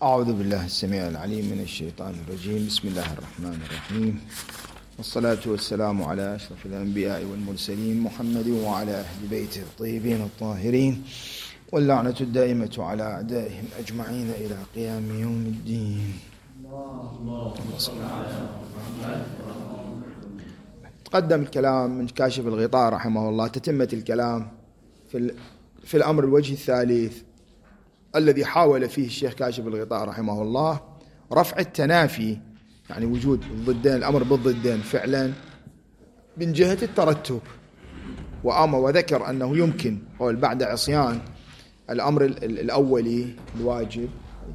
أعوذ بالله السميع العليم من الشيطان الرجيم. بسم الله الرحمن الرحيم، والصلاة والسلام على أشرف الأنبياء والمرسلين محمد وعلى أهل بيته الطيبين الطاهرين، واللعنة الدائمة على أعدائهم أجمعين إلى قيام يوم الدين. تقدم الكلام من كاشف الغطاء رحمه الله، تتمة الكلام في الأمر الوجه الثالث الذي حاول فيه الشيخ كاشف الغطاء رحمه الله رفع التنافي، يعني وجود الضدين، الأمر بالضدين فعلا من جهة الترتب، وذكر أنه يمكن قول بعد عصيان الأمر الأولي الواجب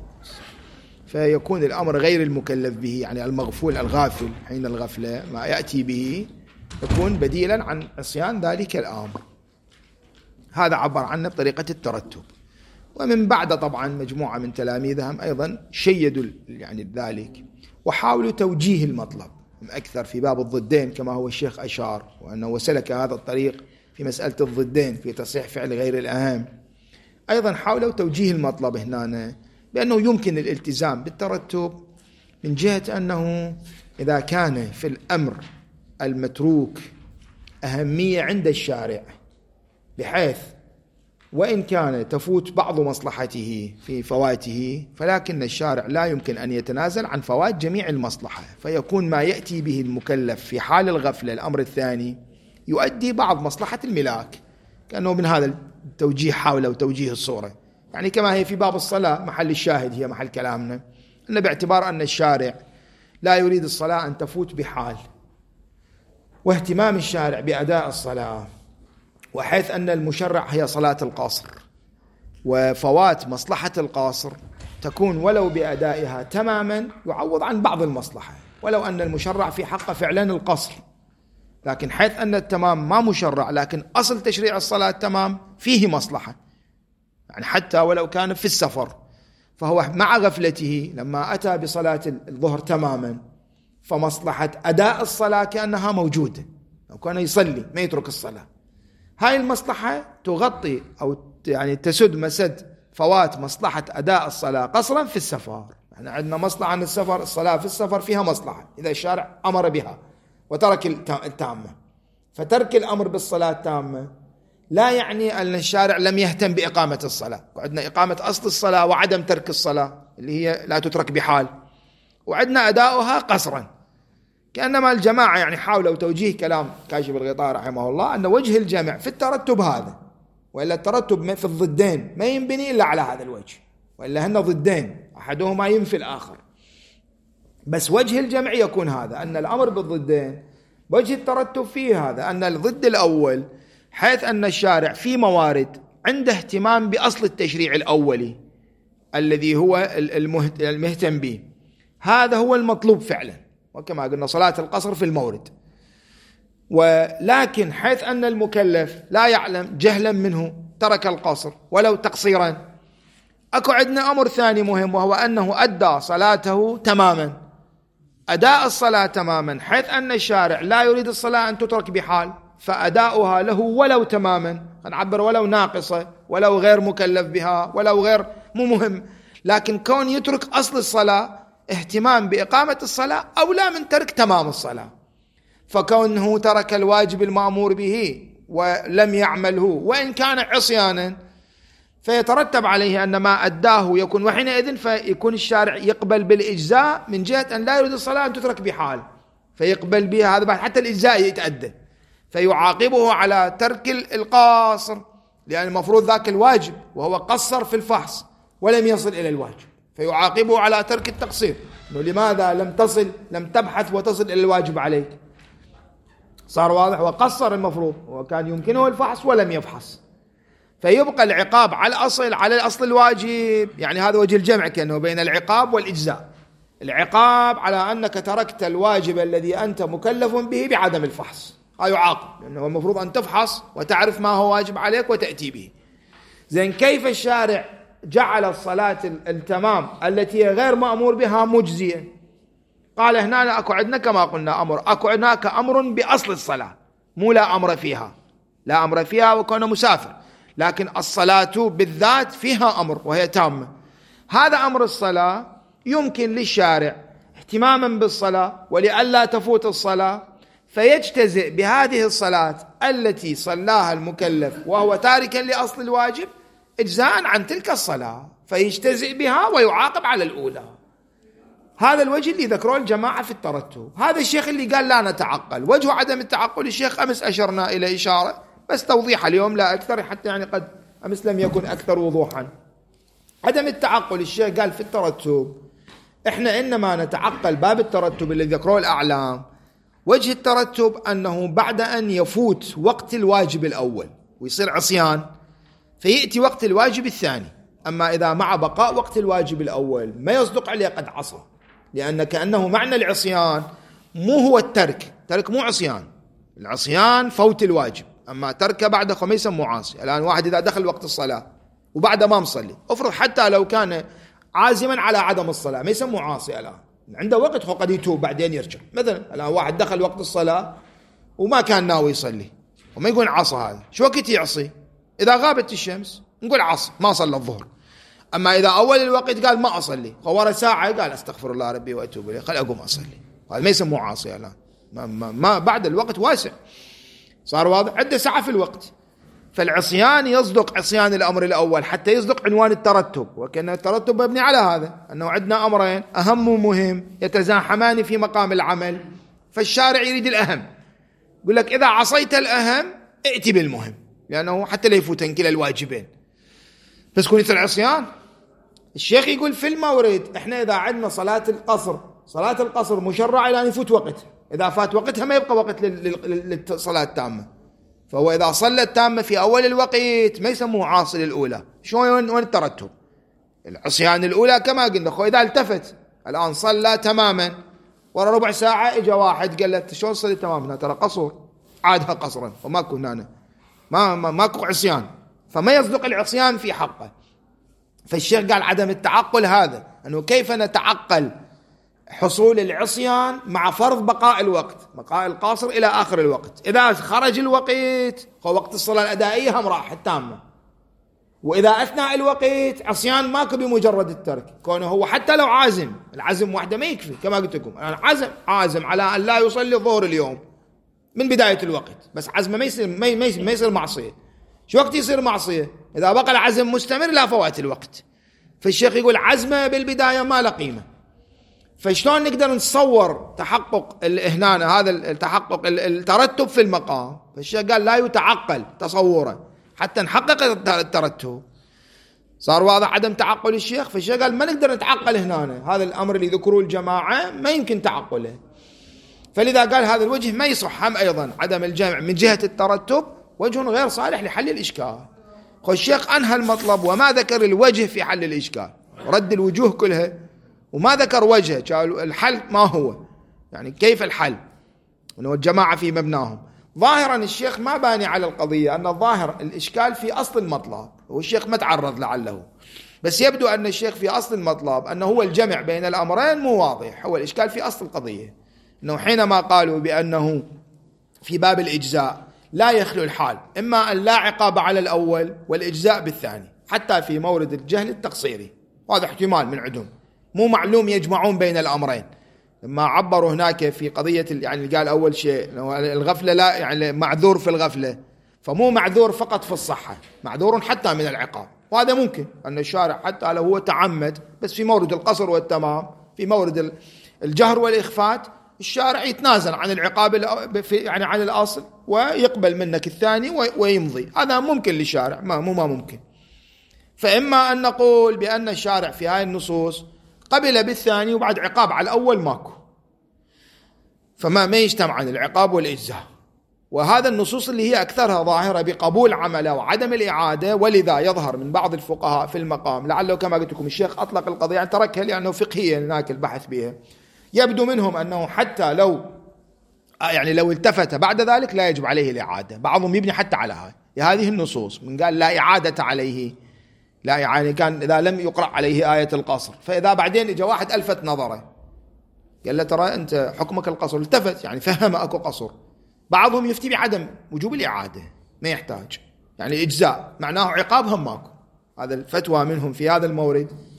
فيكون الأمر غير المكلف به، يعني المغفول الغافل حين الغفلة ما يأتي به يكون بديلا عن عصيان ذلك الأمر. هذا عبر عنه بطريقة الترتب. ومن بعد طبعا مجموعة من تلاميذهم أيضا شيدوا يعني ذلك وحاولوا توجيه المطلب أكثر في باب الضدين، كما هو الشيخ أشار وأنه سلك هذا الطريق في مسألة الضدين في تصحيح فعل غير الأهم. أيضا حاولوا توجيه المطلب هنا بأنه يمكن الالتزام بالترتب من جهة أنه إذا كان في الأمر المتروك أهمية عند الشارع بحيث وإن كان تفوت بعض مصلحته في فواته، فلكن الشارع لا يمكن أن يتنازل عن فوات جميع المصلحة، فيكون ما يأتي به المكلف في حال الغفلة الأمر الثاني يؤدي بعض مصلحة الملاك. كأنه من هذا التوجيه حاولوا توجيه الصورة، يعني كما هي في باب الصلاة محل الشاهد هي محل كلامنا، أن باعتبار أن الشارع لا يريد الصلاة أن تفوت بحال، واهتمام الشارع بأداء الصلاة، وحيث أن المشرع هي صلاة القاصر، وفوات مصلحة القاصر تكون ولو بأدائها تماما يعوض عن بعض المصلحة، ولو أن المشرع في حقه فعلا القصر، لكن حيث أن التمام ما مشرع لكن أصل تشريع الصلاة تمام فيه مصلحة، يعني حتى ولو كان في السفر فهو مع غفلته لما أتى بصلاة الظهر تماما فمصلحة أداء الصلاة كأنها موجودة، لو كان يصلي ما يترك الصلاة، هاي المصلحة تغطي أو يعني تسد مسد فوات مصلحة أداء الصلاة قصرا في السفر. يعني عندنا مصلحة عن السفر، الصلاة في السفر فيها مصلحة إذا الشارع أمر بها وترك التامة، فترك الأمر بالصلاة التامة لا يعني أن الشارع لم يهتم بإقامة الصلاة. وعندنا إقامة أصل الصلاة وعدم ترك الصلاة اللي هي لا تترك بحال، وعندنا أداؤها قصرا. كأنما الجماعة يعني حاولوا توجيه كلام كاشف الغطاء رحمه الله أن وجه الجمع في الترتب هذا، وإلا الترتب في الضدين ما ينبني إلا على هذا الوجه، وإلا هن ضدين أحدهما ينفي الآخر، بس وجه الجمع يكون هذا أن الأمر بالضدين وجه الترتب فيه هذا أن الضد الأول حيث أن الشارع في موارد عنده اهتمام بأصل التشريع الأولي الذي هو المهتم به، هذا هو المطلوب فعلا، وكما قلنا صلاة القصر في المورد. ولكن حيث أن المكلف لا يعلم جهلا منه ترك القصر ولو تقصيرا، أكو عندنا أمر ثاني مهم وهو أنه أدى صلاته تماما، أداء الصلاة تماما، حيث أن الشارع لا يريد الصلاة أن تترك بحال، فأداؤها له ولو تماما، نعبر ولو ناقصة ولو غير مكلف بها ولو غير مو مهم، لكن كون يترك أصل الصلاة اهتمام بإقامة الصلاة أولى من ترك تمام الصلاة. فكونه ترك الواجب المأمور به ولم يعمله وإن كان عصيانا فيترتب عليه أن ما أداه يكون، وحينئذ فيكون الشارع يقبل بالإجزاء من جهة أن لا يريد الصلاة أن تترك بحال، فيقبل بها هذا بعد حتى الإجزاء يتأدى، فيعاقبه على ترك القاصر، لأن المفروض ذاك الواجب وهو قصر في الفحص ولم يصل إلى الواجب، فيعاقبه على ترك التقصير، إنه لماذا لم تبحث وتصل إلى الواجب عليك، صار واضح، وقصر المفروض وكان يمكنه الفحص ولم يفحص، فيبقى العقاب على الأصل الواجب. يعني هذا وجه الجمع كأنه بين العقاب والإجزاء، العقاب على أنك تركت الواجب الذي أنت مكلف به بعدم الفحص، يعاقب لأنه المفروض أن تفحص وتعرف ما هو واجب عليك وتأتي به. زين، كيف الشارع جعل الصلاة التمام التي هي غير مأمور بها مجزية؟ قال هنا أكو عندنا كما قلنا أمر، أكو هناك أمر بأصل الصلاة، مو لا أمر فيها، لا أمر فيها وكونه مسافر، لكن الصلاة بالذات فيها أمر وهي تامة، هذا أمر الصلاة يمكن للشارع اهتماما بالصلاة ولئلا تفوت الصلاة فيجتزئ بهذه الصلاة التي صلاها المكلف وهو تاركا لأصل الواجب إجزاء عن تلك الصلاة، فيجتزئ بها ويعاقب على الأولى. هذا الوجه اللي ذكروه الجماعة في الترتب. هذا الشيخ اللي قال لا نتعقل. وجه عدم التعقل الشيخ أمس أشرنا إلى إشارة بس توضيح اليوم لا أكثر، حتى يعني قد أمس لم يكن أكثر وضوحا. عدم التعقل الشيخ قال في الترتب إحنا إنما نتعقل باب الترتب اللي ذكروه الأعلام. وجه الترتب أنه بعد أن يفوت وقت الواجب الأول ويصير عصيان فيأتي وقت الواجب الثاني. أما إذا مع بقاء وقت الواجب الأول ما يصدق عليه قد عصى، لأن كأنه معنى العصيان مو هو الترك مو عصيان، العصيان فوت الواجب، أما تركه بعد ما يسمى عاصي. الآن واحد إذا دخل وقت الصلاة وبعد ما مصلي، افرض حتى لو كان عازما على عدم الصلاة ما يسمى عاصي، الآن عنده وقت هو قد يتوب بعدين يرجع. مثلا الآن واحد دخل وقت الصلاة وما كان ناوي يصلي وما يقول عصى، هذا شو وقت يعصي؟ إذا غابت الشمس نقول عصى ما صلى الظهر. أما إذا أول الوقت قال ما أصلي ورا ساعة قال أستغفر الله ربي وأتوب إليه خل أقوم أصلي، هذا ما يسمى عاصي. الآن ما بعد الوقت واسع صار واضح، عنده ساعة في الوقت. فالعصيان يصدق عصيان الأمر الأول حتى يصدق عنوان الترتب، وكأن الترتب مبني على هذا أنه عندنا أمرين أهم ومهم يتزاحمان في مقام العمل، فالشارع يريد الأهم، يقول لك إذا عصيت الأهم ائتي بالمهم، لأنه حتى لا يفوتن كلا الواجبين. بس كون يصير عصيان. الشيخ يقول في المورد إحنا إذا عندنا صلاة القصر مشرع إلى أن يفوت وقت، إذا فات وقتها ما يبقى وقت للصلاة التامة، فهو إذا صلى التامة في أول الوقت ما يسموه عاصي الأولى. شو وين الترتب؟ العصيان الأولى كما قلنا أخوي إذا التفت الآن صلى تماما ورا ربع ساعة إجا واحد قال له شلون صلي تماما؟ ترى قصر، عادها قصرا وما كنا ماكو عصيان، فما يصدق العصيان في حقه. فالشيخ قال عدم التعقل هذا أنه كيف نتعقل حصول العصيان مع فرض بقاء القاصر إلى آخر الوقت. إذا خرج الوقت هو وقت الصلاة الأدائية هم راح التامة، وإذا أثناء الوقت عصيان ماكو بمجرد الترك، كونه هو حتى لو عازم، العزم وحده ما يكفي كما قلت لكم. أنا عازم على أن لا يصلي الظهر اليوم من بداية الوقت، بس عزمه ما يصير معصية. شو وقت يصير معصية؟ إذا بقى العزم مستمر لا فوات الوقت. فالشيخ يقول عزمه بالبداية ما له قيمة. فشلون نقدر نتصور تحقق هنا هذا التحقق الترتب في المقام؟ فالشيخ قال لا يتعقل تصوره حتى نحقق الترتب. صار واضح عدم تعقل الشيخ. فالشيخ قال ما نقدر نتعقل هنا، هذا الأمر اللي ذكروه الجماعة ما يمكن تعقله. فلذا قال هذا الوجه ما يصح. هم أيضا عدم الجمع من جهة الترتب وجه غير صالح لحل الإشكال. الشيخ أنهى المطلب وما ذكر الوجه في حل الإشكال، رد الوجوه كلها وما ذكر وجهه. قالوا الحل ما هو، يعني كيف الحل، أنه الجماعة في مبناهم. ظاهرا الشيخ ما باني على القضية، أن الظاهر الإشكال في أصل المطلب، والشيخ ما تعرض لعله، بس يبدو أن الشيخ في أصل المطلب أنه هو الجمع بين الأمرين مو واضح. هو الإشكال في أصل القضية، أنه حينما قالوا بأنه في باب الإجزاء لا يخلو الحال إما أن لا عقاب على الأول والإجزاء بالثاني، حتى في مورد الجهل التقصيري، وهذا احتمال من عندهم، مو معلوم يجمعون بين الأمرين. لما عبروا هناك في قضية يعني قال أول شيء الغفلة لا يعني معذور في الغفلة، فمو معذور فقط في الصحة، معذور حتى من العقاب. وهذا ممكن أن الشارع حتى لو هو تعمد، بس في مورد القصر والتمام، في مورد الجهر والإخفات، الشارع يتنازل عن العقاب يعني عن الأصل ويقبل منك الثاني ويمضي. هذا ممكن للشارع، ما ممكن. فإما أن نقول بأن الشارع في هاي النصوص قبل بالثاني وبعد عقاب على الأول ماكو، فما يجتمعان العقاب والإجزاء. وهذا النصوص اللي هي أكثرها ظاهرة بقبول عمله وعدم الإعادة، ولذا يظهر من بعض الفقهاء في المقام، لعله كما قلت لكم الشيخ أطلق القضية يعني تركها لأنه فقهيا هناك البحث بها، يبدو منهم أنه حتى لو التفت بعد ذلك لا يجب عليه الإعادة. بعضهم يبني حتى على هذه النصوص، من قال لا إعادة عليه، لا يعني كان إذا لم يقرأ عليه آية القصر، فإذا بعدين إجا واحد ألفت نظره قال له ترى أنت حكمك القصر، التفت يعني فهم أكو قصر. بعضهم يفتي بعدم وجوب الإعادة، ما يحتاج، يعني إجزاء معناه عقاب هم ماكو. هذا الفتوى منهم في هذا المورد،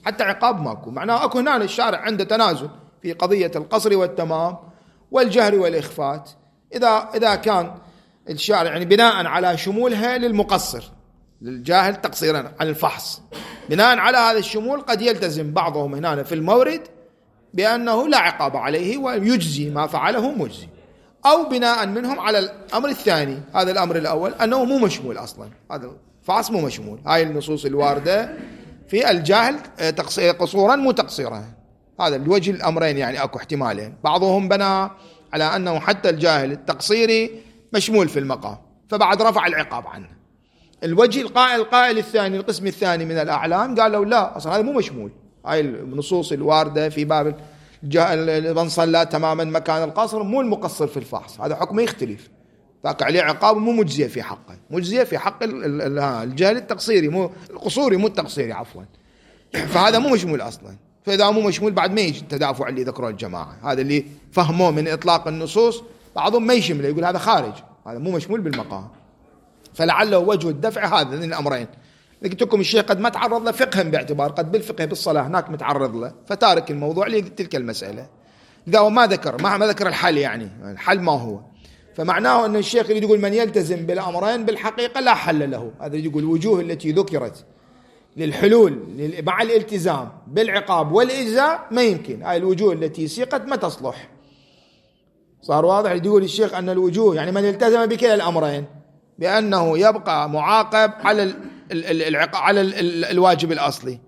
حتى عقاب ماكو. معناه أكو هنا الشارع عنده تنازل في قضية القصر والتمام والجهر والإخفات. إذا كان الشارع يعني بناء على شمولها للمقصر للجاهل تقصيرا عن الفحص، بناء على هذا الشمول قد يلتزم بعضهم هنا في المورد بأنه لا عقاب عليه ويجزي ما فعله مجزي، أو بناء منهم على الأمر الثاني. هذا الأمر الأول أنه مو مشمول أصلا، هذا الفحص مو مشمول. هاي النصوص الواردة في الجاهل قصورا مو تقصيرا. هذا الوجه الأمرين يعني أكو احتمالين. بعضهم بنى على أنه حتى الجاهل التقصيري مشمول في المقام فبعد رفع العقاب عنه. الوجه القائل الثاني القسم الثاني من الأعلام قالوا لا أصلا هذا مو مشمول. هاي النصوص الواردة في باب من صلى تماما مكان القصر مو المقصر في الفحص، هذا حكمه يختلف، ذاك عليه عقاب مو مجزية في حقه، مجزية في حق الجاهل التقصيري مو القصوري مو التقصيري عفوا. فهذا مو مشمول أصلا. فإذا مو مشمول بعد ما يجي التدافع اللي ذكره الجماعة، هذا اللي فهموه من إطلاق النصوص. بعضهم ما يشمله يقول هذا خارج، هذا مو مشمول بالمقام. فلعله وجه الدفع هذا من الأمرين. قلت لكم الشيخ قد ما تعرض له فقها باعتبار قد بالفقه بالصلاة هناك متعرض له فتارك الموضوع لتلك المسألة. إذا هو ما ذكر الحل، يعني الحل ما هو، فمعناه أن الشيخ يريد يقول من يلتزم بالأمرين بالحقيقة لا حل له. هذا يقول الوجوه التي ذكرت للحلول مع الالتزام بالعقاب والإجزاء ما يمكن، هاي الوجوه التي سيقت ما تصلح. صار واضح؟ يقول الشيخ أن الوجوه يعني من التزم بكلا الأمرين بأنه يبقى معاقب على على الواجب الأصلي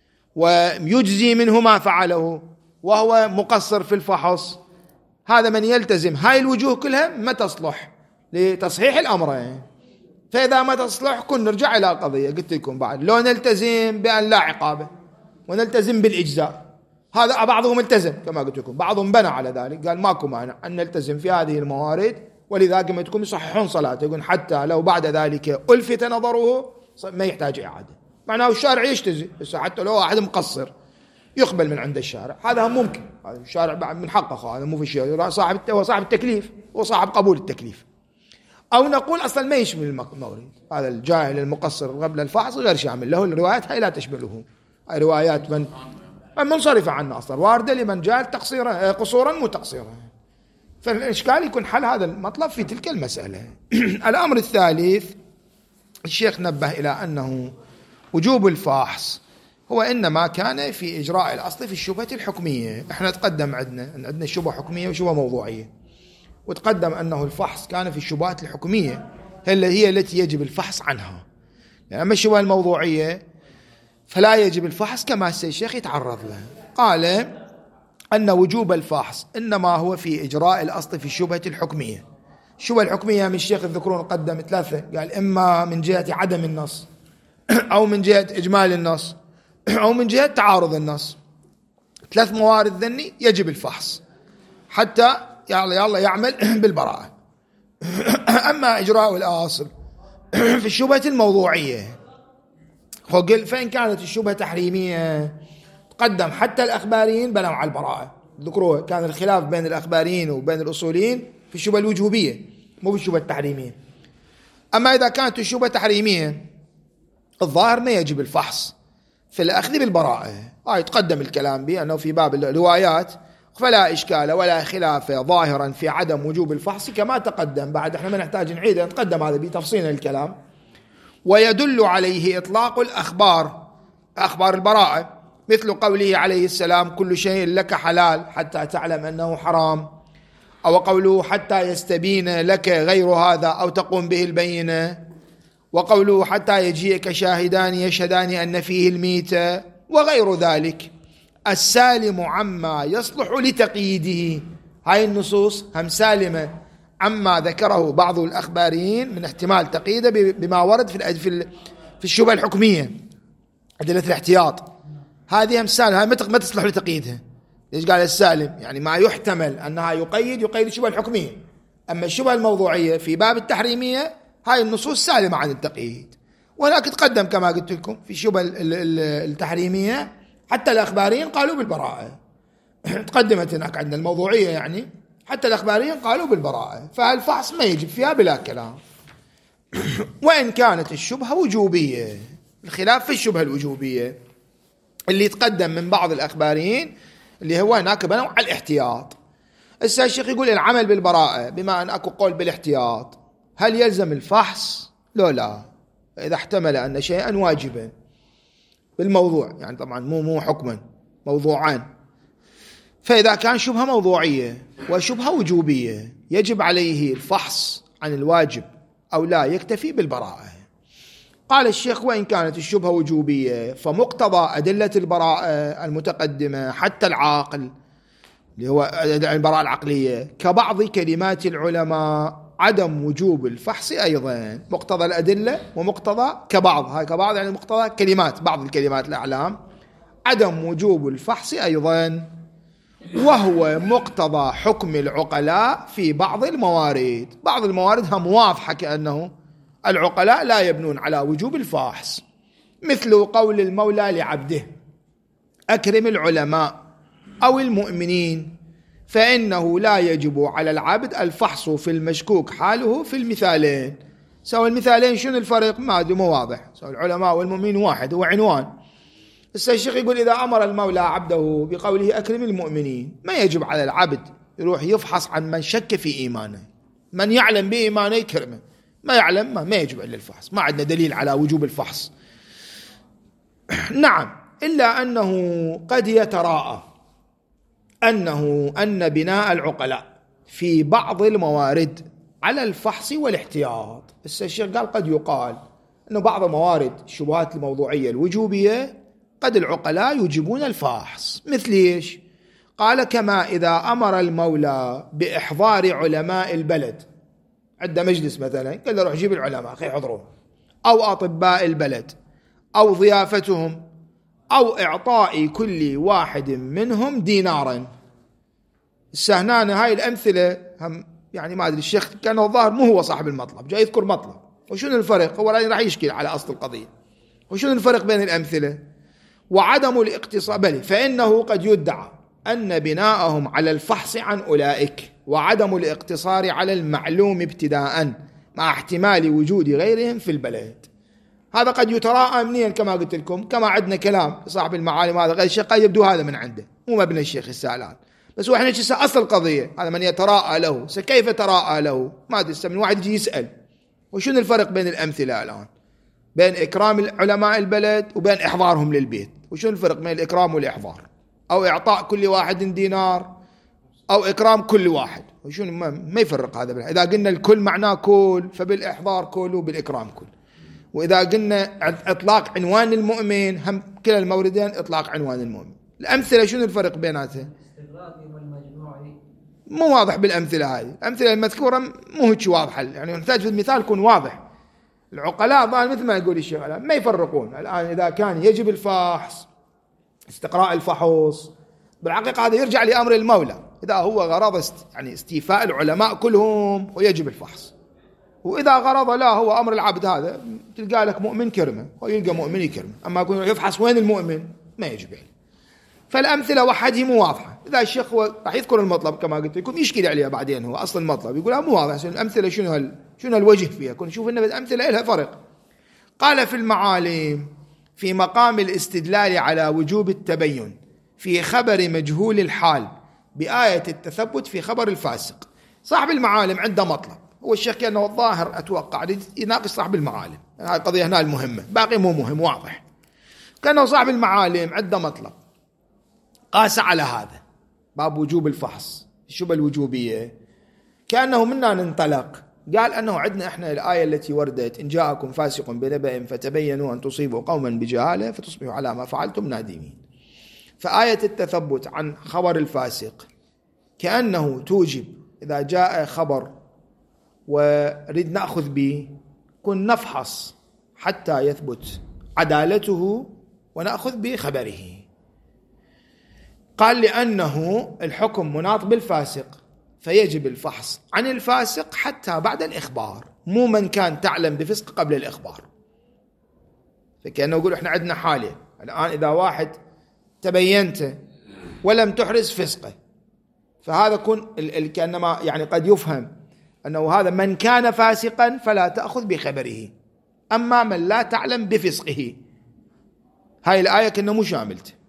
ويجزي منه ما فعله وهو مقصر في الفحص، هذا من يلتزم هاي الوجوه كلها ما تصلح لتصحيح الأمرين. فإذا ما تصلح كن نرجع إلى القضية قلت لكم بعد لو نلتزم بأن لا عقابه ونلتزم بالإجزاء. هذا بعضهم التزم كما قلت لكم، بعضهم بنى على ذلك قال ماكو مانع أن نلتزم في هذه الموارد، ولذا كما تكون يصححون صلاته يقول حتى لو بعد ذلك ألفت نظره ما يحتاج إعادة. معناه الشارع يجتزي بس حتى لو واحد مقصر يقبل من عند الشارع، هذا ممكن، هذا الشارع بعد من حقه، هذا مو في شيء، هو صاحب التكليف وصاحب قبول التكليف. أو نقول أصلا ما يشمل المورد، هذا الجاهل المقصر قبل الفحص غير شامل له، الروايات هاي لا تشمله، هاي روايات من منصرفة عنه أصلا واردة لمن جاهل قصورا مو تقصيرا. فالإشكال يكون حل هذا المطلب في تلك المسألة. الأمر الثالث الشيخ نبه إلى أنه وجوب الفحص هو إنما كان في إجراء الأصل في الشبهة الحكمية. إحنا تقدم عندنا شبهة حكمية وشبهة موضوعية، وتقدم أنه الفحص كان في الشبهات الحكمية هي التي يجب الفحص عنها، يعني أما الشبهة الموضوعية فلا يجب الفحص كما الشيخ يتعرض له. قال أن وجوب الفحص إنما هو في إجراء الأصل في الشبهة الحكمية. الشبهة الحكمية من الشيخ الذكرون قدم ثلاثة، قال إما من جهة عدم النص أو من جهة إجمال النص أو من جهة تعارض النص. ثلاث موارد ذني يجب الفحص حتى يلا يعمل بالبراءة. أما إجراء الأصل في الشبهة الموضوعية فإن كانت الشبهة تحريمية تقدم حتى الأخباريين بنوا على البراءة، ذكروه كان الخلاف بين الأخباريين وبين الأصوليين في الشبهة الوجوبية مو في الشبهة التحريمية. أما إذا كانت الشبهة تحريمية الظاهر ما يجب الفحص في الأخذ بالبراءة. يتقدم الكلام به أنه في باب الروايات فلا إشكال ولا خلاف ظاهرا في عدم وجوب الفحص كما تقدم. بعد احنا ما نحتاج نعيد، نتقدم هذا بتفصيل الكلام. ويدل عليه إطلاق أخبار البراءة مثل قوله عليه السلام كل شيء لك حلال حتى تعلم أنه حرام، أو قوله حتى يستبين لك غير هذا أو تقوم به البينة، وقوله حتى يجيئك شاهدان يشهدان أن فيه الميتة، وغير ذلك السالم عما يصلح لتقييده. هاي النصوص هم سالمة عما ذكره بعض الأخباريين من احتمال تقييده بما ورد في الشبهة الحكمية، أدلة الاحتياط، هذه هم سالمة، هاي ما تصلح لتقييدها. ليش قال السالم؟ يعني ما يحتمل أنها يقيد الشبهة الحكمية. أما الشبهة الموضوعية في باب التحريمية هاي النصوص سالمة عن التقييد. ولكن تقدم كما قلت لكم في الشبهة التحريمية حتى الأخباريين قالوا بالبراءة. تقدمت هناك عندنا الموضوعية يعني حتى الأخباريين قالوا بالبراءة، فالفحص ما يجب فيها بلا كلام. وإن كانت الشبهة وجوبية، الخلاف في الشبهة الوجوبية اللي يتقدم من بعض الأخباريين اللي هو هناك بنوا على الاحتياط. الشيخ يقول العمل بالبراءة بما أن أكو قول بالاحتياط، هل يلزم الفحص؟ لا، إذا احتمل أن شيئا واجبا بالموضوع، يعني طبعا مو حكما، موضوعان. فإذا كان شبهة موضوعية وشبهة وجوبية يجب عليه الفحص عن الواجب أو لا، يكتفي بالبراءة. قال الشيخ وإن كانت الشبهة وجوبية فمقتضى أدلة البراءة المتقدمة حتى العاقل اللي هو البراءة العقلية كبعض كلمات العلماء عدم وجوب الفحص أيضا. مقتضى الأدلة ومقتضى كبعض، هاي كبعض يعني مقتضى كلمات، بعض الكلمات الأعلام، عدم وجوب الفحص أيضا، وهو مقتضى حكم العقلاء في بعض الموارد. بعض الموارد هم واضحة كأنه العقلاء لا يبنون على وجوب الفحص، مثل قول المولى لعبده أكرم العلماء أو المؤمنين، فإنه لا يجب على العبد الفحص في المشكوك حاله في المثالين. سواء المثالين شنو الفرق؟ ما واضح، سواء العلماء والمؤمنين واحد، هو عنوان. الشيخ يقول إذا أمر المولى عبده بقوله أكرم المؤمنين، ما يجب على العبد يروح يفحص عن من شك في إيمانه، من يعلم بإيمانه يكرمه، ما يعلم ما يجب إلا الفحص، ما عندنا دليل على وجوب الفحص. نعم، إلا أنه قد يتراءى أن بناء العقلاء في بعض الموارد على الفحص والاحتياط. الشيخ قال قد يقال أنه بعض موارد الشبهات الموضوعية الوجوبية قد العقلاء يجيبون الفحص، مثل إيش؟ قال كما إذا أمر المولى بإحضار علماء البلد، عنده مجلس مثلا قال له روح جيب العلماء خي يحضرون، أو أطباء البلد، أو ضيافتهم، أو إعطاء كل واحد منهم دينارا. السهنانة هاي الأمثلة هم يعني ما أدري، الشيخ كان الظاهر مو هو صاحب المطلب، جاي يذكر مطلب، وشنو الفرق؟ هو راح يشكل على أصل القضية، وشنو الفرق بين الأمثلة؟ وعدم الاقتصار، بل فإنه قد يدعى أن بناءهم على الفحص عن أولئك وعدم الاقتصار على المعلوم ابتداء مع احتمال وجود غيرهم في البلد. هذا قد يتراءى منين؟ كما قلت لكم، كما عندنا كلام صاحب المعالم هذا غير الشيخ، قد يبدو هذا من عنده مو مبنى الشيخ السالان، بس واحنا أصل القضية هذا من يتراءى له، كيف تراءى له؟ ما أدري، من واحد يجي يسأل وشنو الفرق بين الأمثلة الآن؟ بين إكرام علماء البلد وبين إحضارهم للبيت، وشنو الفرق بين الإكرام والإحضار؟ أو إعطاء كل واحد دينار، أو إكرام كل واحد، وشنو ما يفرق هذا. إذا قلنا الكل معناه كل، فبالإحضار كل وبالإكرام كل. وإذا قلنا إطلاق عنوان المؤمن، هم كلا الموردين إطلاق عنوان المؤمن. الأمثلة شنو الفرق بيناتها؟ مو واضح بالأمثلة هذه، الأمثلة المذكورة مو هيك واضحة، يعني نحتاج في المثال يكون واضح. العقلاء ظاهر مثل ما يقول الشيخ ما يفرقون الآن. إذا كان يجب الفحص، استقراء الفحوص، بالحقيقة هذا يرجع لأمر المولى، إذا هو غرض يعني استيفاء العلماء كلهم ويجب الفحص، وإذا غرض لا هو أمر العبد، هذا تلقى لك مؤمن كرمه ويلقى مؤمن يكرمه، أما يكون يفحص وين المؤمن ما يجب عليه. فالأمثلة وحده مو واضحة. إذا الشيخ راح يذكر المطلب كما قلت لكم يشكل عليها بعدين، هو أصل المطلب يقولها مو واضح، الأمثلة شنو الوجه فيها، كن نشوف إن الأمثلة لها فرق. قال في المعالم في مقام الاستدلال على وجوب التبين في خبر مجهول الحال بآية التثبت في خبر الفاسق. صاحب المعالم عنده مطلب، هو الشيخ كأنه الظاهر أتوقع يناقش صاحب المعالم، يعني هذه القضية هنا المهمة، باقي مو مهم واضح. كأنه صاحب المعالم عنده مطلب، قاس على هذا باب وجوب الفحص، الشبهة الوجوبية، كأنه منا ننطلق، قال أنه عندنا إحنا الآية التي وردت إن جاءكم فاسق بنبأ فتبينوا أن تصيبوا قوما بجهالة فتصبحوا على ما فعلتم نادمين. فآية التثبت عن خبر الفاسق كأنه توجب إذا جاء خبر ورد نأخذ به كن نفحص حتى يثبت عدالته ونأخذ بخبره. قال لأنه الحكم مناط بالفاسق فيجب الفحص عن الفاسق حتى بعد الإخبار، مو من كان تعلم بفسق قبل الإخبار. فكأنه يقول إحنا عندنا حالة الآن، إذا واحد تبينت ولم تحرز فسقه، فهذا كأنما يعني قد يفهم أنه هذا من كان فاسقا فلا تأخذ بخبره، أما من لا تعلم بفسقه. هاي الآية كأنه مو شاملته.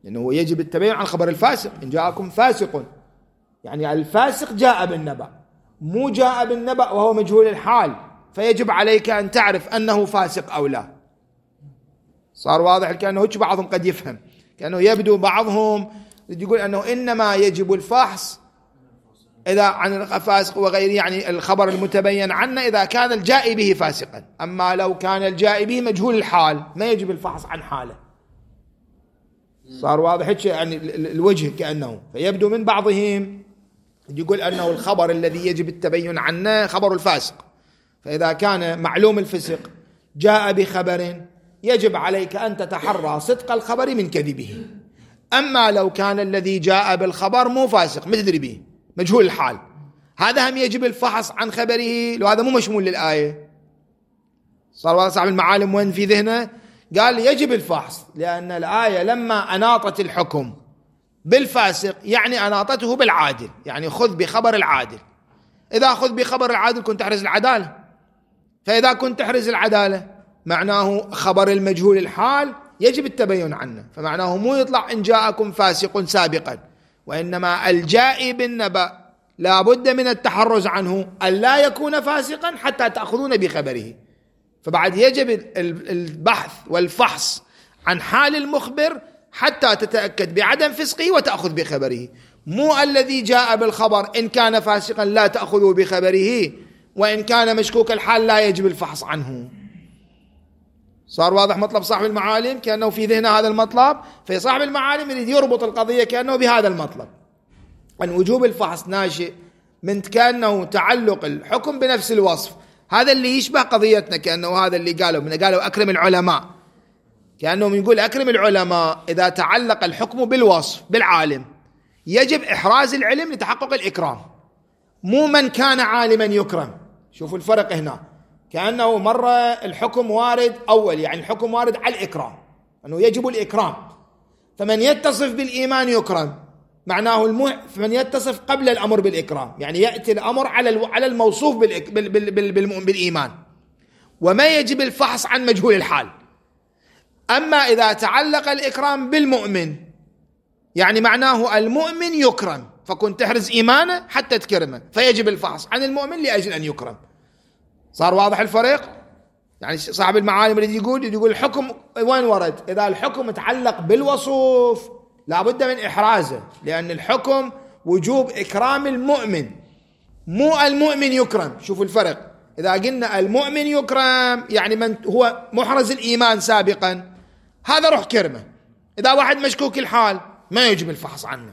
لأنه يجب التبين عن خبر الفاسق. إن جاءكم فاسق، يعني الفاسق جاء بالنبأ، مو جاء بالنبأ وهو مجهول الحال، فيجب عليك أن تعرف أنه فاسق أو لا. صار واضح؟ كأنه بعضهم قد يفهم، كأنه يبدو بعضهم يقول أنه إنما يجب الفحص إذا عن الفاسق وغيره، يعني الخبر المتبين عنه إذا كان الجاء به فاسقا، أما لو كان الجاء به مجهول الحال ما يجب الفحص عن حاله. صار واضح يعني الوجه كأنه، فيبدو من بعضهم يقول أنه الخبر الذي يجب التبين عنه خبر الفاسق، فإذا كان معلوم الفسق جاء بخبر يجب عليك أن تتحرى صدق الخبر من كذبه. أما لو كان الذي جاء بالخبر مو فاسق ما تدري به مجهول الحال، هذا هم يجب الفحص عن خبره، لو هذا مو مشمول للآية. صار واضح صاحب المعالم وين في ذهنه؟ قال يجب الفحص، لأن الآية لما أناطت الحكم بالفاسق يعني أناطته بالعادل، يعني خذ بخبر العادل. إذا أخذ بخبر العادل كنت تحرز العدالة، فإذا كنت تحرز العدالة معناه خبر المجهول الحال يجب التبين عنه، فمعناه مو يطلع إن جاءكم فاسق سابقا، وإنما الجاء بالنبأ لا بد من التحرز عنه أن لا يكون فاسقا حتى تأخذون بخبره. فبعد يجب البحث والفحص عن حال المخبر حتى تتأكد بعدم فسقه وتأخذ بخبره، مو الذي جاء بالخبر إن كان فاسقا لا تأخذوا بخبره، وإن كان مشكوك الحال لا يجب الفحص عنه. صار واضح مطلب صاحب المعالم؟ كأنه في ذهن هذا المطلب، في صاحب المعالم يريد يربط القضية كأنه بهذا المطلب، أن وجوب الفحص ناشئ من كأنه تعلق الحكم بنفس الوصف. هذا اللي يشبه قضيتنا، كأنه هذا اللي قالوا أكرم العلماء، كأنه يقول أكرم العلماء إذا تعلق الحكم بالوصف بالعالم يجب إحراز العلم لتحقق الإكرام، مو من كان عالما يكرم. شوفوا الفرق هنا، كأنه مرة الحكم وارد أول، يعني الحكم وارد على الإكرام، أنه يجب الإكرام، فمن يتصف بالإيمان يكرم، معناه فمن يتصف قبل الأمر بالإكرام، يعني يأتي الأمر على الموصوف بالإيمان، وما يجب الفحص عن مجهول الحال. أما إذا تعلق الإكرام بالمؤمن يعني معناه المؤمن يكرم، فكنت تحرز إيمانه حتى تكرمه، فيجب الفحص عن المؤمن لأجل أن يكرم. صار واضح الفرق؟ يعني صاحب المعالم اللي يقول الحكم وين ورد؟ إذا الحكم تعلق بالوصف لا بد من إحرازه، لأن الحكم وجوب إكرام المؤمن، مو المؤمن يكرم. شوفوا الفرق، إذا قلنا المؤمن يكرم يعني من هو محرز الإيمان سابقا هذا روح كرمه، إذا واحد مشكوك الحال ما يجب الفحص عنه.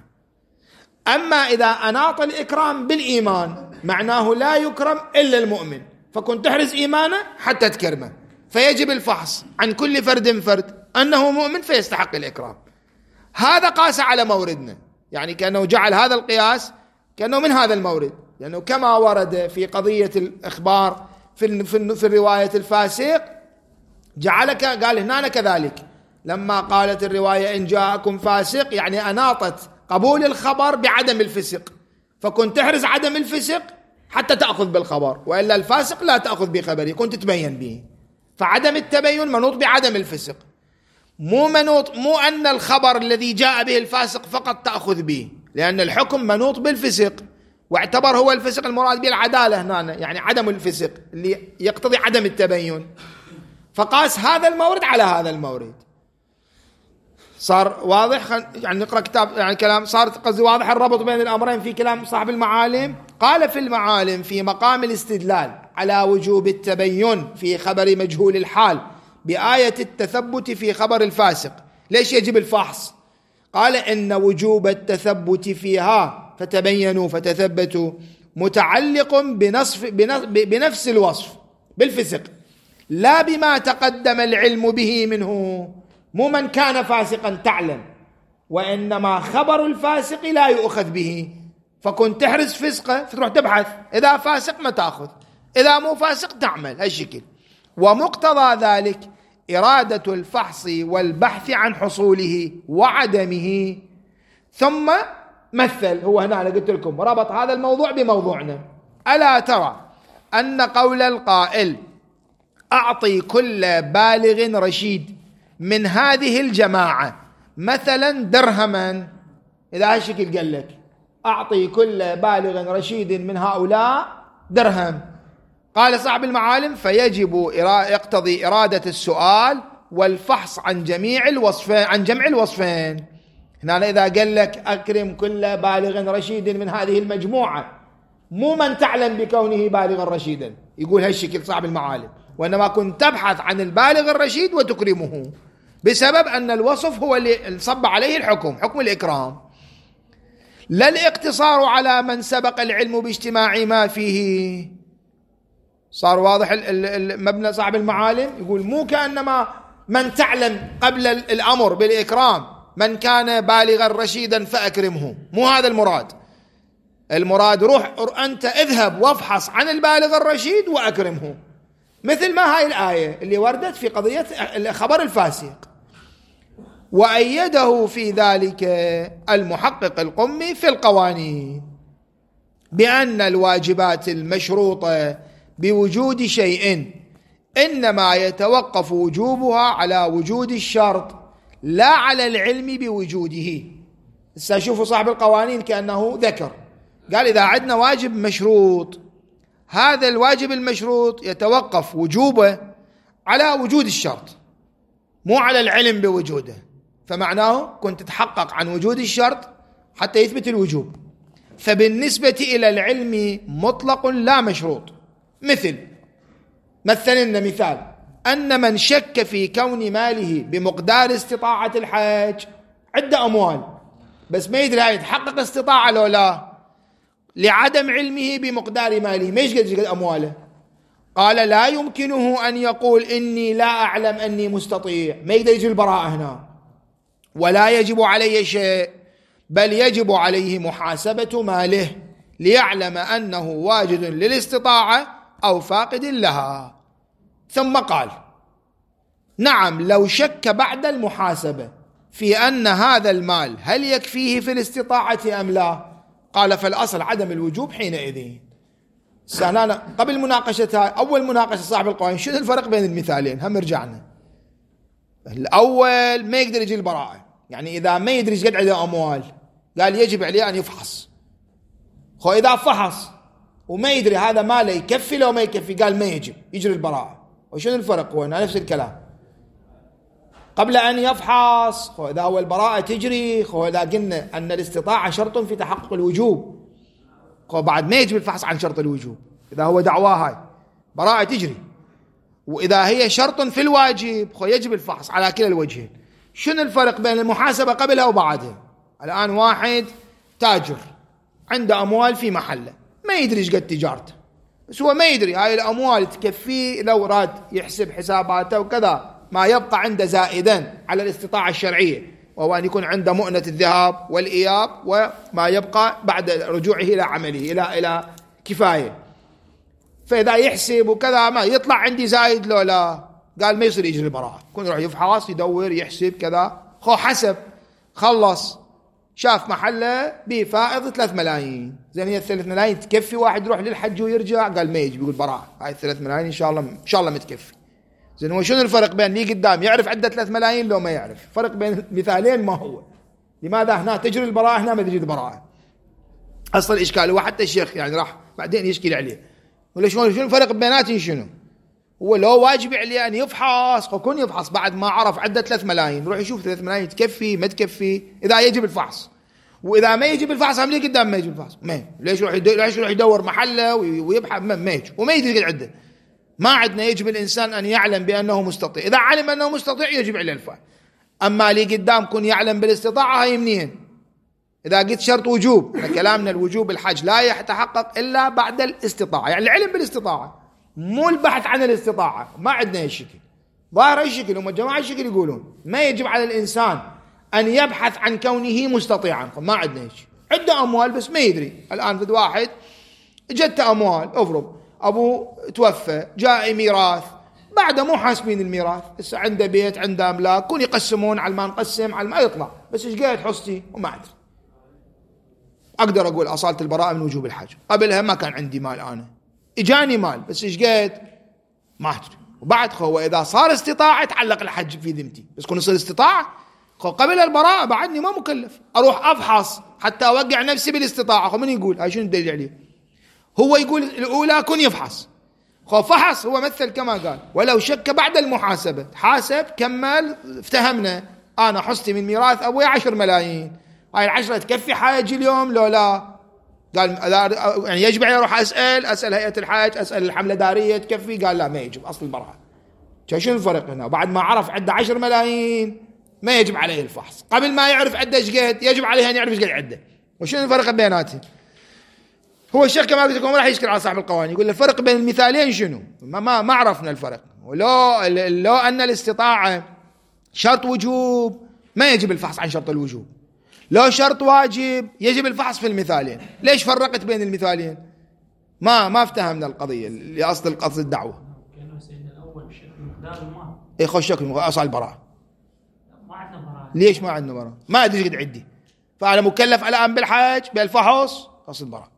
أما إذا أناط الإكرام بالإيمان معناه لا يكرم إلا المؤمن، فكنت تحرز إيمانه حتى تكرمه، فيجب الفحص عن كل فرد أنه مؤمن فيستحق الإكرام. هذا قاس على موردنا، يعني كأنه جعل هذا القياس كأنه من هذا المورد، لأنه كما ورد في قضية الإخبار في الرواية الفاسق جعلك قال هنا كذلك، لما قالت الرواية إن جاءكم فاسق يعني أناطت قبول الخبر بعدم الفسق، فكنت تحرز عدم الفسق حتى تأخذ بالخبر، وإلا الفاسق لا تأخذ بخبره كنت تبين به. فعدم التبين منوط بعدم الفسق، مو أن الخبر الذي جاء به الفاسق فقط تأخذ به، لأن الحكم منوط بالفسق، واعتبر هو الفسق المراد به العدالة هنا، يعني عدم الفسق اللي يقتضي عدم التبين، فقاس هذا المورد على هذا المورد. صار واضح؟ يعني نقرأ كتاب يعني كلام، صار قصدي واضح الربط بين الأمرين في كلام صاحب المعالم. قال في المعالم في مقام الاستدلال على وجوب التبين في خبر مجهول الحال بآية التثبت في خبر الفاسق. ليش يجب الفحص؟ قال إن وجوب التثبت فيها فتبينوا فتثبتوا متعلق بنفس الوصف بالفسق، لا بما تقدم العلم به منه، مو من كان فاسقا تعلم، وإنما خبر الفاسق لا يؤخذ به، فكنت تحرز فسقه فتروح تبحث، إذا فاسق ما تأخذ، إذا مو فاسق تعمل هالشكل. ومقتضى ذلك إرادة الفحص والبحث عن حصوله وعدمه. ثم مثل، هو هنا أنا قلت لكم ربط هذا الموضوع بموضوعنا. ألا ترى أن قول القائل أعطي كل بالغ رشيد من هذه الجماعة مثلا درهما، إذا هالشكل قال لك أعطي كل بالغ رشيد من هؤلاء درهم، قال صاحب المعالم فيجب يقتضي إرادة السؤال والفحص عن جميع الوصفين، عن جمع الوصفين. هنا إذا قال لك أكرم كل بالغ رشيد من هذه المجموعة، مو من تعلم بكونه بالغا رشيدا، يقول هالشكل صاحب المعالم، وإنما كنت تبحث عن البالغ الرشيد وتكرمه، بسبب أن الوصف هو اللي صب عليه الحكم، حكم الإكرام، لا الاقتصار على من سبق العلم باجتماع ما فيه. صار واضح المبنى صاحب المعالم؟ يقول مو كأنما من تعلم قبل الأمر بالإكرام من كان بالغا رشيدا فأكرمه، مو هذا المراد. المراد روح أنت اذهب وافحص عن البالغ الرشيد وأكرمه، مثل ما هاي الآية اللي وردت في قضية خبر الفاسق. وأيده في ذلك المحقق القمي في القوانين بأن الواجبات المشروطة بوجود شيء إنما يتوقف وجوبها على وجود الشرط لا على العلم بوجوده. شوفوا صاحب القوانين كأنه ذكر، قال إذا عندنا واجب مشروط، هذا الواجب المشروط يتوقف وجوبه على وجود الشرط مو على العلم بوجوده، فمعناه كنت تتحقق عن وجود الشرط حتى يثبت الوجوب. فبالنسبة إلى العلم مطلق لا مشروط، مثلنا مثال أن من شك في كون ماله بمقدار استطاعة الحج، عنده أموال بس ما يدري هاي تحقق استطاعة لو لا، لعدم علمه بمقدار ماله، ما يشقد أمواله، قال لا يمكنه أن يقول إني لا أعلم أني مستطيع، ما يقدر يجي البراءة هنا، ولا يجب عليه شيء، بل يجب عليه محاسبة ماله ليعلم أنه واجد للاستطاعة أو فاقد لها. ثم قال نعم لو شك بعد المحاسبة في أن هذا المال هل يكفيه في الاستطاعة أم لا، قال فالأصل عدم الوجوب حينئذ. سنانا قبل مناقشتها أول مناقشة صاحب القوانين، شنو الفرق بين المثالين؟ هم رجعنا الأول ما يقدر يجي البراءة، يعني إذا ما يدري ايش قد عنده أموال قال يجب عليه أن يفحص، إذا فحص وما يدري هذا ماله يكفي لو ما يكفي قال ما يجب يجري البراءة. وشنو الفرق؟ هو نفس الكلام قبل أن يفحص، إذا هو البراءة تجري، إذا قلنا أن الاستطاعة شرط في تحقق الوجوب، بعد ما يجب الفحص عن شرط الوجوب، إذا هو دعواه هاي براءة تجري، وإذا هي شرط في الواجب يجب الفحص على كلا الوجهين. شنو الفرق بين المحاسبة قبلها وبعدها؟ الآن واحد تاجر عنده أموال في محله، ما يدري ايش قد تجارته، بس هو ما يدري هاي الأموال تكفيه لو راد يحسب حساباته وكذا، ما يبقى عنده زائدا على الاستطاعة الشرعية، وهو أن يكون عنده مؤنة الذهاب والإياب وما يبقى بعد رجوعه إلى عمله إلى كفاية. فإذا يحسب وكذا ما يطلع عندي زايد لو لا، قال ما يصير يجري البراءة، يكون يروح يفحص يدور يحسب كذا، حسب خلص شاف محله بفائض 3 ملايين، زين هي 3 ملايين تكفي واحد يروح للحج ويرجع؟ قال ما يجي، يقول براءة، هاي 3 ملايين إن شاء الله متكفي. زين هو شنو الفرق بين لي قدام يعرف عنده 3 ملايين لو ما يعرف؟ فرق بين المثالين ما هو؟ لماذا هنا تجري البراءة هنا ما تجري البراءة؟ أصل الإشكال هو حتى الشيخ يعني راح بعدين يشكل عليه، ولا شنو الفرق بيناتهم شنو؟ هو لو واجب عليه أن يفحص وكون يفحص بعد ما عرف عدة 3 ملايين، يروح يشوف 3 ملايين تكفي ما تكفي، إذا يجب الفحص، وإذا ما يجب الفحص هم لي قدام ما يجب الفحص، ما ليش يروح يدور محله ويبحث ما يجب وما يدري قد عده. ما عندنا يجب الإنسان أن يعلم بأنه مستطيع، إذا علم أنه مستطيع يجب عليه الفعل، أما لي قدام كن يعلم بالاستطاعة هاي منين؟ إذا قلت شرط وجوب، كلامنا الوجوب الحج لا يتحقق إلا بعد الاستطاعة، يعني العلم بالاستطاعة مو البحث عن الاستطاعة. ما عندنا الشكل ظاهر الشكل، هم الجماعة الشكل يقولون ما يجب على الإنسان أن يبحث عن كونه مستطيعا، ما عندنا شيء، عنده أموال بس ما يدري. الآن في واحد جت أموال، أفرض أبوه توفى جاء ميراث، بعد مو حاسبين الميراث، لسه عنده بيت عنده أملاك، كون يقسمون على ما نقسم على ما يطلع، بس إيش قاعد حصتي وما أدري. أقدر أقول أصالة البراءة من وجوب الحج، قبلها ما كان عندي مال، أنا إجاني مال بس إيش قاعد ما أدري، وبعد هو إذا صار استطاعة تعلق الحج في ذمتي، بس كون يصير استطاعة قبل البراءة بعدني ما مكلف أروح أفحص حتى أوقع نفسي بالاستطاعة. من يقول هاي شنو الدليل عليه؟ هو يقول الأولى كن يفحص، فحص هو مثل كما قال ولو شك بعد المحاسبة، حاسب كمل افتهمنا أنا حصتي من ميراث أبوي 10 ملايين، هاي 10 تكفي حاج اليوم لو لا؟ قال يعني يجب علي أروح أسأل هيئة الحاج، أسأل الحملة دارية تكفي؟ قال لا ما يجب، أصل البراءة. شنو الفرق هنا؟ بعد ما عرف عنده 10 ملايين ما يجب عليه الفحص، قبل ما يعرف عنده ايش قد يجب عليه أن يعرف ايش قد عنده. وشنو الفرق بيناتهم؟ هو الشيخ كما قلت لكم راح يشكل على صاحب القوانين يقول الفرق بين المثالين شنو؟ ما عرفنا الفرق. ولو أن الاستطاعة شرط وجوب ما يجب الفحص عن شرط الوجوب، لو شرط واجب يجب الفحص في المثالين. ليش فرقت بين المثالين؟ ما افتهمنا القضية لأصل قصد الدعوة. كأنه سيدنا الأول شك مقدار المال. إيه خوش شك أصل البراءة. ما عندنا براءة. ليش ما عندنا براءة؟ ما أدري قد عندي، فأنا مكلف الآن بالحاج بالفحص قصد البراءة.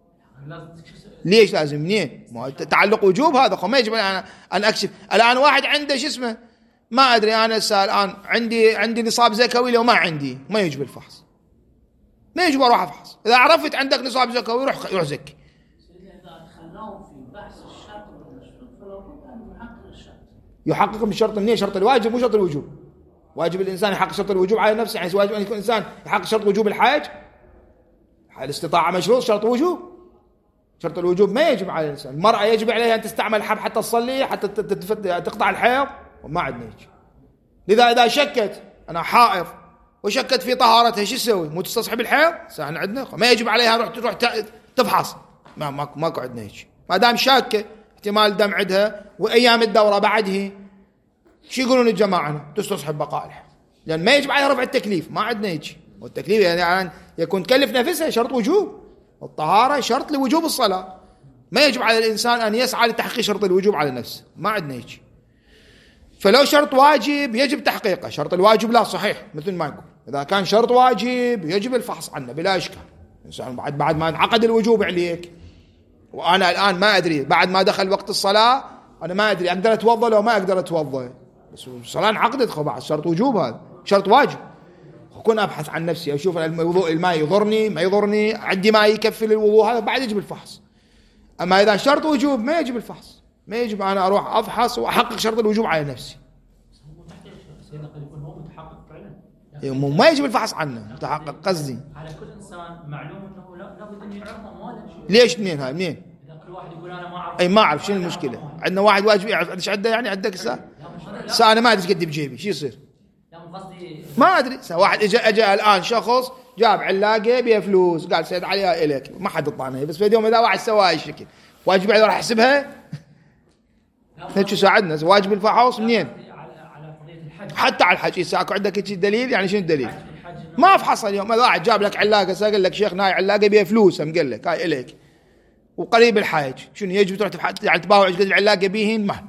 ليش لازم؟ منين؟ ما تعلق وجوب هذا ما يجب أن أكشف. الآن واحد عنده شو اسمه ما أدري أنا الآن عندي نصاب زكوي لو ما عندي ما يجب الفحص، ما يجب أروح أفحص. إذا عرفت عندك نصاب زكوي روح زكي. إذا دخلناه في بحث الشرط والشروط فلا بد أن يحقق الشرط. يحقق من الشرط منين؟ شرط الواجب مو شرط الوجوب. واجب الإنسان يحقق شرط الوجوب على نفسه، يعني واجب أن يكون الإنسان يحقق شرط وجوب الحاج. الاستطاعة مشروط شرط وجوب. شرط الوجوب ما يجب على الإنسان. المرأة يجب عليها أن تستعمل حب حتى تصلي حتى تقطع الحيض وما عندنا هيك. لذا إذا شكت أنا حائض وشكت في طهارتها شو تسوي؟ مو تستصحب الحيض؟ احنا عندنا ما يجب عليها تروح تفحص. ماكو عندنا هيك. ما دام شاكة احتمال دم عندها وأيام الدورة بعده شو يقولون الجماعة؟ تستصحب بقاء الحيض، لأن ما يجب عليها رفع التكليف. ما عندنا هيك. والتكليف يعني يكون تكلف نفسها شرط وجوب. الطهارة شرط لوجوب الصلاة، ما يجب على الإنسان أن يسعى لتحقيق شرط الوجوب على نفسه. ما عندنا هيك. فلو شرط واجب يجب تحقيقه، شرط الواجب لا صحيح مثل ما يقول. إذا كان شرط واجب يجب الفحص عنه بلا إشكال. الإنسان بعد ما انعقد الوجوب عليك وأنا الآن ما أدري بعد ما دخل وقت الصلاة أنا ما أدري أقدر أتوضأ لو ما أقدر أتوضأ، بس الصلاة انعقدت بعد شرط وجوب، هذا شرط واجب. أكون أبحث عن نفسي أشوف الوضوء الماء يضرني ما يضرني، عندي ما يكفي للوضوء، هذا بعد يجب الفحص. أما إذا شرط وجوب ما يجب الفحص، ما يجب أنا أروح أفحص وأحقق شرط الوجوب على نفسي. سيدنا قد يكون هو متحقق ما فعلا. يجب الفحص عنه متحقق قصدي. على كل إنسان معلوم أنه لابد أن يعرف أمواله. ليش منين هاي منين؟ إذا كل واحد يقول أنا ما أعرف. أي ما أعرف شنو المشكلة؟ عندنا واحد واجب يعرف إيش عنده، يعني عندك ساعة أنا ما أدري قد بجيبي شو يصير؟ ما أدري. واحد أجا الآن شخص جاب علاقة بيها فلوس قال سيد عليها إليك، ما حد طانها، بس في اليوم إذا واحد سوى هاي الشكل واجب عليه راح أحسبها. شو ساعدنا واجب الفحص منين؟ على قضية الحج. حتى على الحج يساعدك عندك دليل؟ يعني شنو الدليل؟ ما أفحص اليوم إذا واحد جاب لك علاقة قال لك شيخنا هاي علاقة بيها فلوس هم قال لك هاي إليك وقريب الحاج شنو يجب تروح يعني تباوع قد العلاقة بيهن ما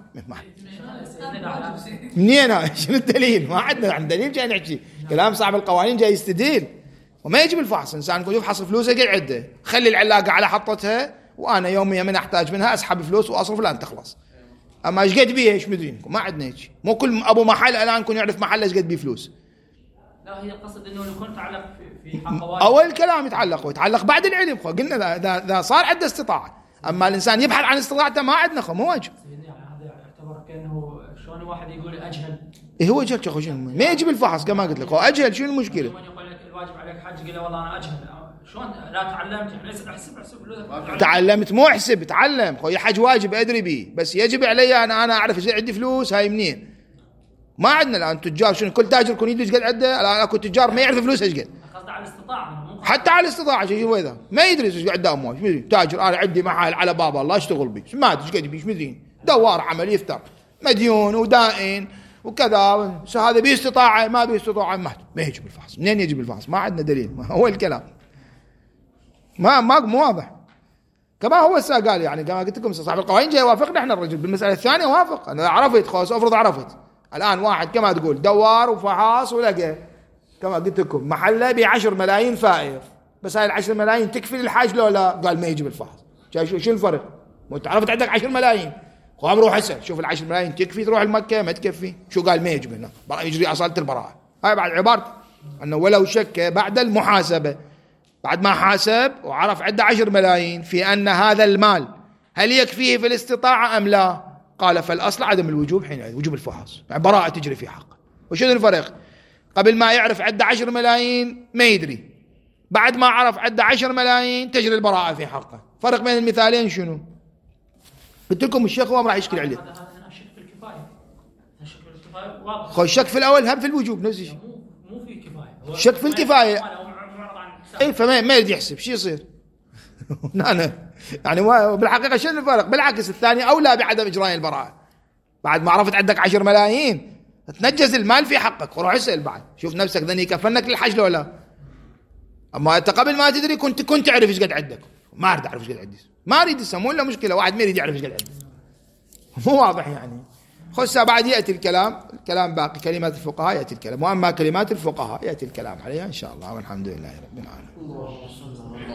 منين هاي؟ شنو الدليل؟ ما عندنا دليل جاي نحكي كلام صاحب القوانين جاي يستدل. وما يجب الفحص. إنسان يقول يفحص فلوسه قد عده، خلي العلاقة على حطتها وأنا يوميا من أحتاج منها أسحب فلوس وأصرف لأن تخلص. أما إيش قد بيه إيش مدرين ما عندنا هيك. مو كل أبو محل الآن يكون يعرف محل إيش قد بيه فلوس. لا هي قصد إنه يكون تعلق في حق واجب. أول كلام يتعلق بعد العلم قلنا ذا صار عنده استطاعة. أما الإنسان يبحث عن استطاعته ما عندنا مو واجب. هذا يعتبر كأنه شلون واحد يقول أجهل. إيه هو أجهل شو ما يجب الفحص كما قلت لك. هو أجهل شنو المشكلة؟ يقول لك الواجب عليك حج قال والله أنا أجهل شلون لا تعلمت يعني ليس احسب تعلمت مو احسب تعلم خوي حج واجب أدري بيه بس يجب علي أنا أعرف إذا عندي فلوس هاي منين. ما عندنا الآن تجار شنو كل تاجر يكون يدري ايش قد عنده. الآن اكو تجار ما يعرف فلوس ايش قد. قصدي على الاستطاعة حتى على الاستطاعة شو هذا ما يدري ايش قد اموال. تاجر انا عندي محل على باب الله اشتغل بيه ما ادري ايش قد بيه مدرين دوار عمل يفتر مديون ودائن وكذا. هذا بيه استطاعة ما بيه استطاعة ما يجب الفحص. منين يجب الفحص؟ ما عندنا دليل. هو الكلام ما واضح. كما هو قال يعني كما قلت لكم صاحب القوانين جاي يوافقنا احنا الرجل بالمسألة الثانية وافق. انا عرفت خلاص افرض عرفت الآن واحد كما تقول دوار وفحاص ولقى كما قلت لكم محله ب10 ملايين فائض بس هاي 10 ملايين تكفي للحاج لو لا؟ قال ما يجب الفحص. شو الفرق؟ عرفت عندك 10 ملايين قام روح اسأل شوف 10 ملايين تكفي تروح المكة ما تكفي. شو قال ما يجب هنا يجري أصالة البراءة هاي بعد عبارته أنه ولو شك بعد المحاسبة، بعد ما حاسب وعرف عنده 10 ملايين في أن هذا المال هل يكفيه في الاستطاعة أم لا، قال فالأصل عدم الوجوب حينئذ، وجوب الفحص، يعني براءة تجري في حقه. وشنو الفرق؟ قبل ما يعرف عنده 10 ملايين ما يدري، بعد ما عرف عنده 10 ملايين تجري البراءة في حقه. فرق بين المثالين شنو؟ قلت لكم الشيخ هو راح يشكل عليه. هذا الشك في الكفاية، الشك في الكفاية واضح. خو الشك في الأول هم في الوجوب نفس الشيء. مو في كفاية. الشك في الكفاية. اي فما يريد يحسب شو يصير؟ أنا يعني بالحقيقة شنو الفرق؟ بالعكس الثاني أولى بعدم إجراء البراءة. بعد ما عرفت عندك 10 ملايين تنجز المال في حقك وروح اسأل بعد، شوف نفسك ذني كفنك للحج لو لا. أما أنت قبل ما تدري كنت تعرف إيش قد عندك، ما أريد أعرف إيش قد عندي، ما أريد يسمون له مشكلة، واحد ما يريد يعرف إيش قد عندي، مو واضح يعني. خصها بعد يأتي الكلام باقي، كلمات الفقهاء يأتي الكلام، وأما كلمات الفقهاء يأتي الكلام عليها إن شاء الله، والحمد لله رب العالمين.